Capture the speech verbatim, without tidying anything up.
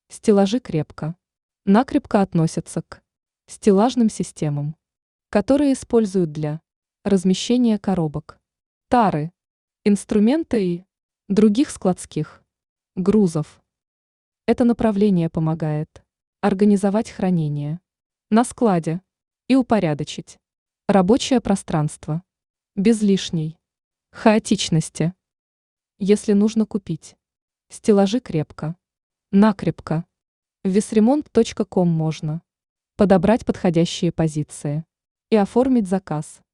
Стеллажи крепко, накрепко относятся к стеллажным системам, которые используют для размещения коробок, тары, инструмента и других складских грузов. Это направление помогает организовать хранение на складе и упорядочить рабочее пространство без лишней хаотичности. Если нужно купить стеллажи крепко, накрепко, в весремонт точка ком можно подобрать подходящие позиции и оформить заказ.